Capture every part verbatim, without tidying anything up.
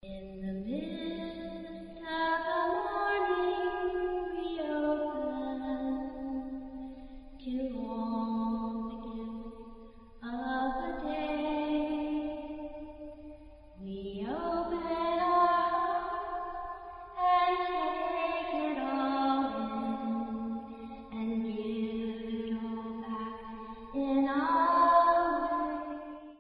In the mist of the morning we open to all the gifts of the day. We open our hearts and take it all in and give it all back in our way.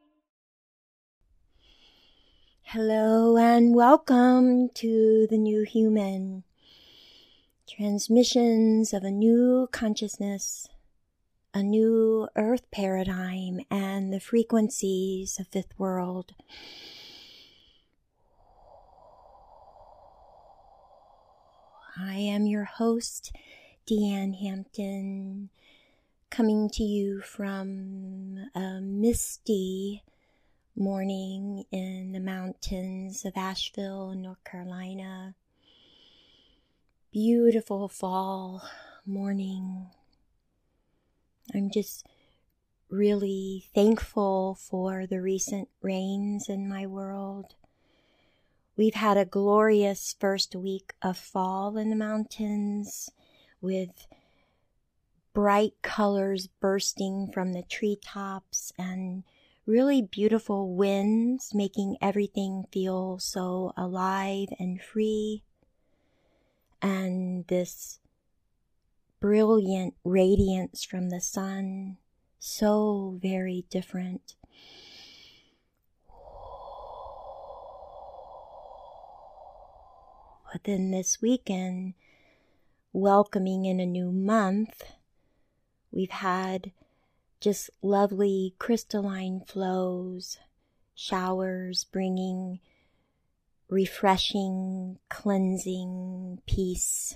Hello and welcome to the New Human, transmissions of a new consciousness, a new earth paradigm, and the frequencies of fifth world. I am your host, Deanne Hampton, coming to you from a misty morning in the mountains of Asheville, North Carolina. Beautiful fall morning. I'm just really thankful for the recent rains in my world. We've had a glorious first week of fall in the mountains with bright colors bursting from the treetops and really beautiful winds making everything feel so alive and free. And this brilliant radiance from the sun, so very different. But then this weekend, welcoming in a new month, we've had just lovely crystalline flows, showers bringing refreshing, cleansing peace.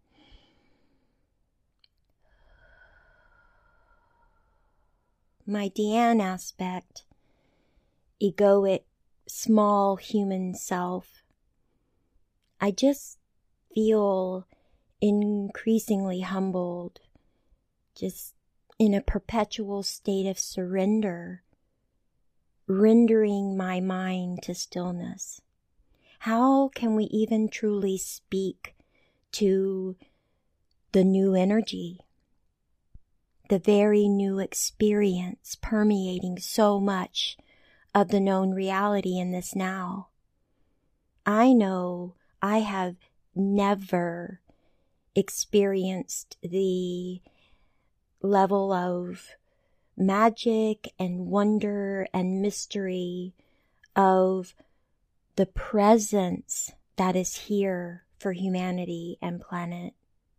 My Deanne aspect, egoic, small human self, I just feel increasingly humbled, just in a perpetual state of surrender, rendering my mind to stillness. How can we even truly speak to the new energy, the very new experience permeating so much of the known reality in this now? I know I have never experienced the level of magic and wonder and mystery of the presence that is here for humanity and planet.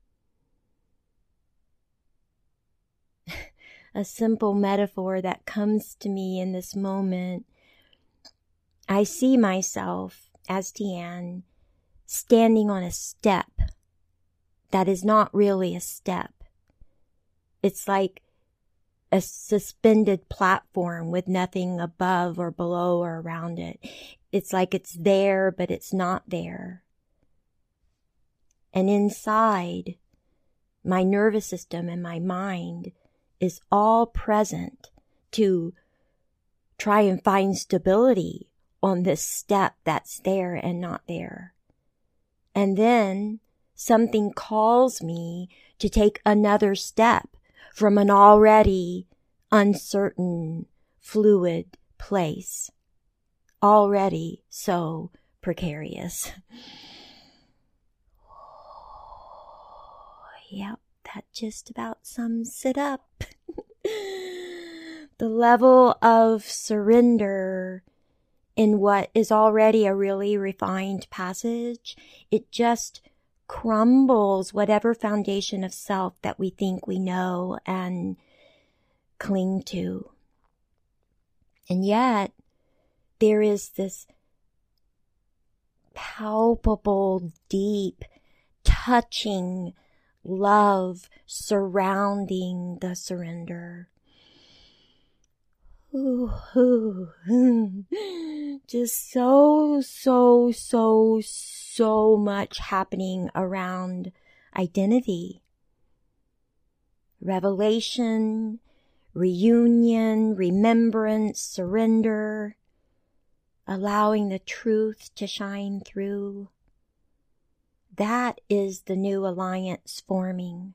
A simple metaphor that comes to me in this moment, I see myself as Deanne standing on a step that is not really a step. It's like a suspended platform with nothing above or below or around it. It's like it's there, but it's not there. And inside, my nervous system and my mind is all present to try and find stability on this step that's there and not there. And then something calls me to take another step from an already uncertain, fluid place, already so precarious. Yep, that just about sums it up. The level of surrender in what is already a really refined passage, it just crumbles whatever foundation of self that we think we know and cling to. And yet, there is this palpable, deep, touching love surrounding the surrender. Ooh, ooh, ooh. Just so, so, so, so much happening around identity. Revelation, reunion, remembrance, surrender, allowing the truth to shine through. That is the new alliance forming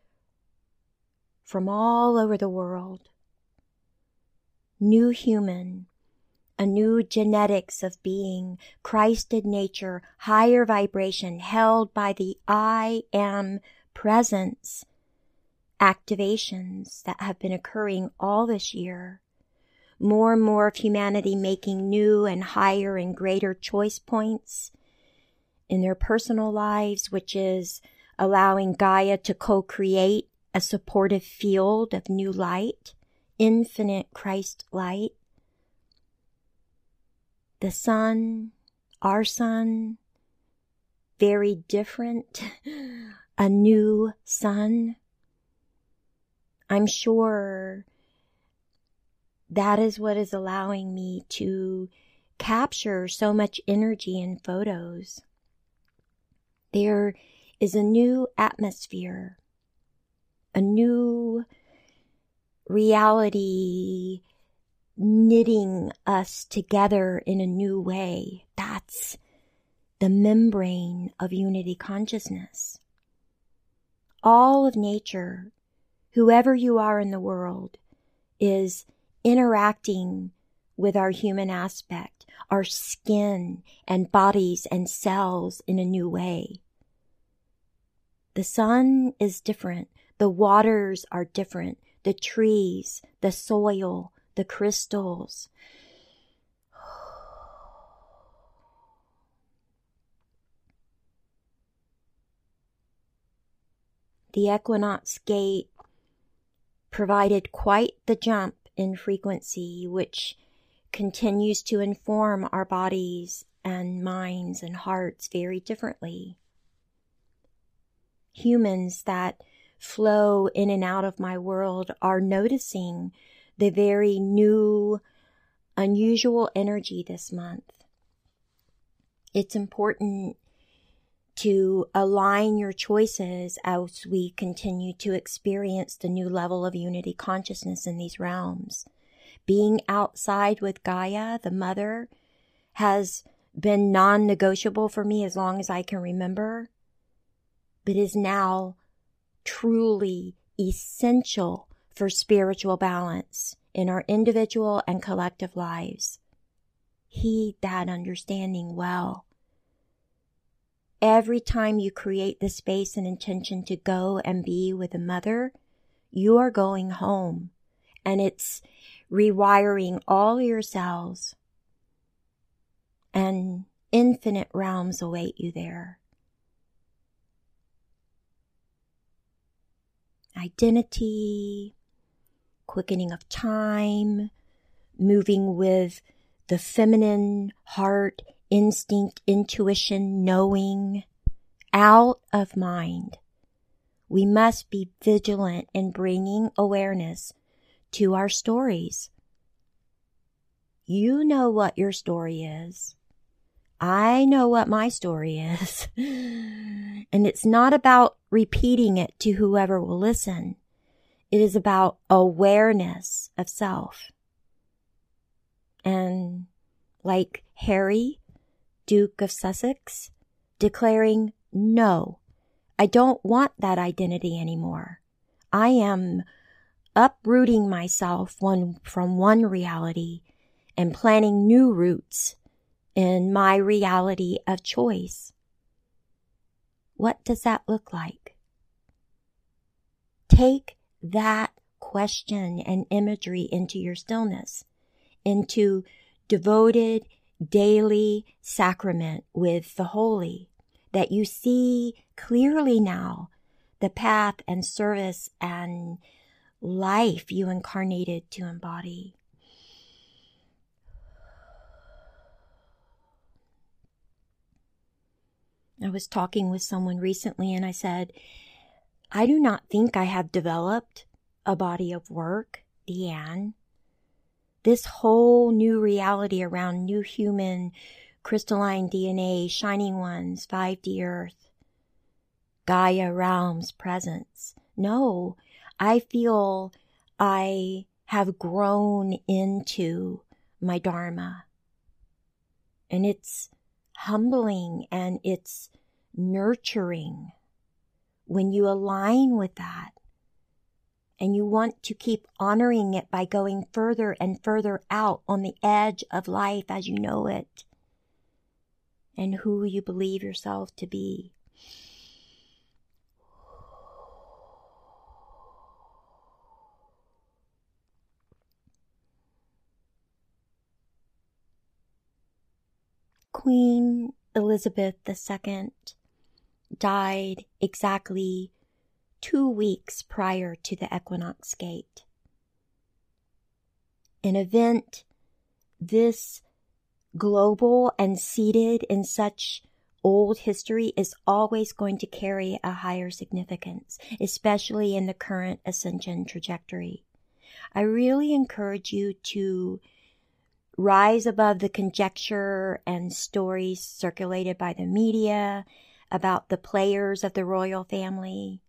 from all over the world. New human, a new genetics of being, Christed nature, higher vibration held by the I am presence activations that have been occurring all this year. More and more of humanity making new and higher and greater choice points in their personal lives, which is allowing Gaia to co-create a supportive field of new light, infinite Christ light. The sun, our sun, very different, a new sun. I'm sure that is what is allowing me to capture so much energy in photos. There is a new atmosphere, a new reality knitting us together in a new way. That's the membrane of unity consciousness. All of nature, whoever you are in the world, is interacting with our human aspect, our skin and bodies and cells in a new way. The sun is different. The waters are different. The trees, the soil, the crystals. The equinox gate provided quite the jump in frequency, which continues to inform our bodies and minds and hearts very differently. Humans that flow in and out of my world are noticing the very new, unusual energy this month. It's important to align your choices as we continue to experience the new level of unity consciousness in these realms. Being outside with Gaia, the mother, has been non-negotiable for me as long as I can remember, but is now truly essential for spiritual balance in our individual and collective lives. Heed that understanding well. Every time you create the space and intention to go and be with a mother, you are going home, and it's rewiring all your cells, and infinite realms await you there. Identity, quickening of time, moving with the feminine heart, instinct, intuition, knowing, out of mind. We must be vigilant in bringing awareness to our stories. You know what your story is. I know what my story is. And it's not about repeating it to whoever will listen. It is about awareness of self. And like Harry, Duke of Sussex, declaring, no, I don't want that identity anymore. I am uprooting myself one, from one reality and planting new roots in my reality of choice. What does that look like? Take that question and imagery into your stillness, into devoted daily sacrament with the holy, that you see clearly now the path and service and life you incarnated to embody. I was talking with someone recently and I said, I do not think I have developed a body of work, Deanne. This whole new reality around new human, crystalline D N A, shining ones, five D earth, Gaia realms presence. No, I feel I have grown into my Dharma. And it's humbling and it's nurturing when you align with that. And you want to keep honoring it by going further and further out on the edge of life as you know it and who you believe yourself to be. Queen Elizabeth the Second died exactly two weeks prior to the equinox gate. An event this global and seated in such old history is always going to carry a higher significance, especially in the current ascension trajectory. I really encourage you to rise above the conjecture and stories circulated by the media about the players of the royal family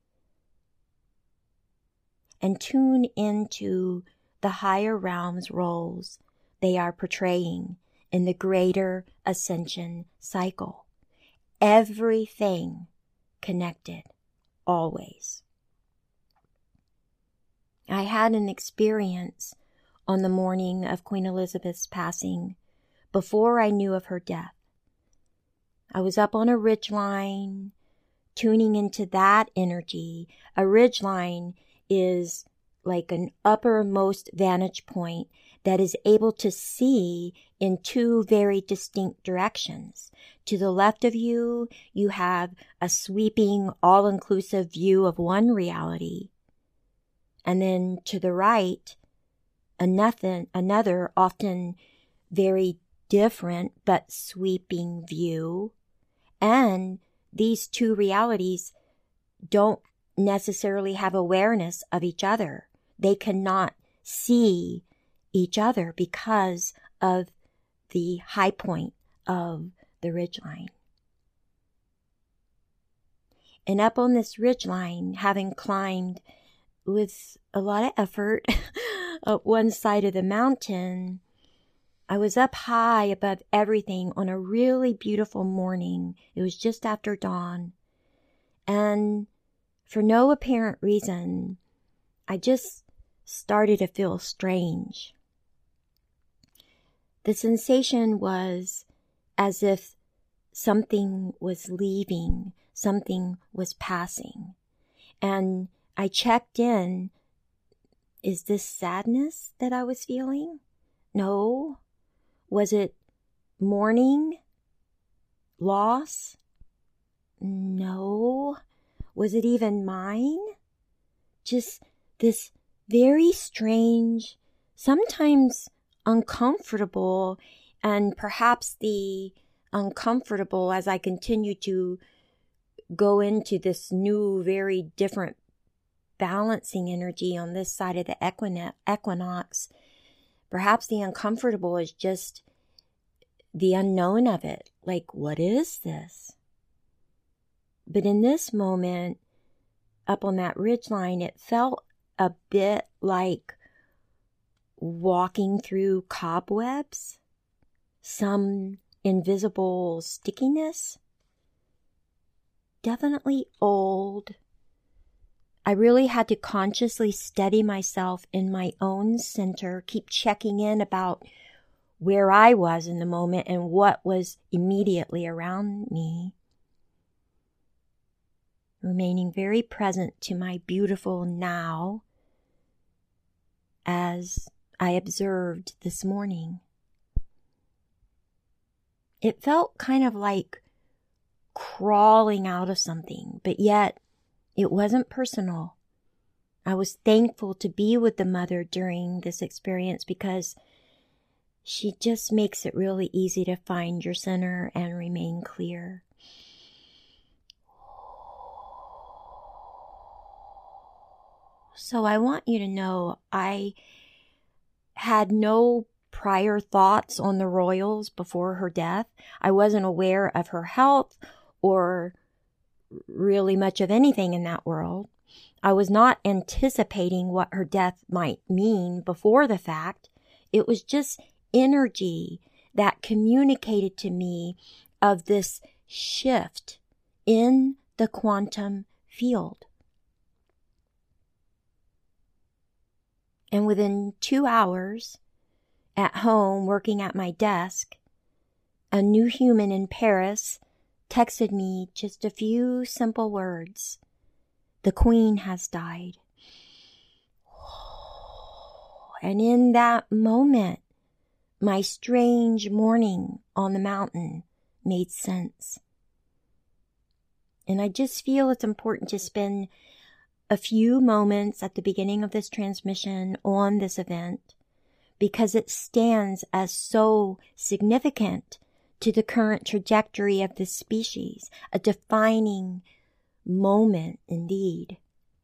and tune into the higher realms roles they are portraying in the greater ascension cycle. Everything connected, always. I had an experience on the morning of Queen Elizabeth's passing before I knew of her death. I was up on a ridgeline, tuning into that energy. A ridgeline is like an uppermost vantage point that is able to see in two very distinct directions. To the left of you, you have a sweeping, all-inclusive view of one reality. And then to the right, another, another often very different but sweeping view. And these two realities don't necessarily have awareness of each other. They cannot see each other because of the high point of the ridgeline. And up on this ridgeline, having climbed with a lot of effort up one side of the mountain, I was up high above everything on a really beautiful morning. It was just after dawn. And for no apparent reason, I just started to feel strange. The sensation was as if something was leaving, something was passing. And I checked in. Is this sadness that I was feeling? No. Was it mourning? Loss? No. Was it even mine? Just this very strange, sometimes uncomfortable, and perhaps the uncomfortable as I continue to go into this new, very different balancing energy on this side of the equinox. Perhaps the uncomfortable is just the unknown of it. Like, what is this? But in this moment, up on that ridgeline, it felt a bit like walking through cobwebs, some invisible stickiness. Definitely old. I really had to consciously steady myself in my own center, keep checking in about where I was in the moment and what was immediately around me. Remaining very present to my beautiful now as I observed this morning. It felt kind of like crawling out of something, but yet it wasn't personal. I was thankful to be with the mother during this experience because she just makes it really easy to find your center and remain clear. So I want you to know I had no prior thoughts on the royals before her death. I wasn't aware of her health or really much of anything in that world. I was not anticipating what her death might mean before the fact. It was just energy that communicated to me of this shift in the quantum field. And within two hours, at home working at my desk, a new human in Paris texted me just a few simple words. The Queen has died. And in that moment, my strange morning on the mountain made sense. And I just feel it's important to spend a few moments at the beginning of this transmission on this event, because it stands as so significant to the current trajectory of this species, a defining moment indeed.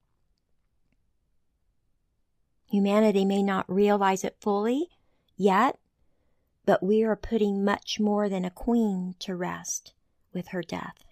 Humanity may not realize it fully yet, but we are putting much more than a queen to rest with her death.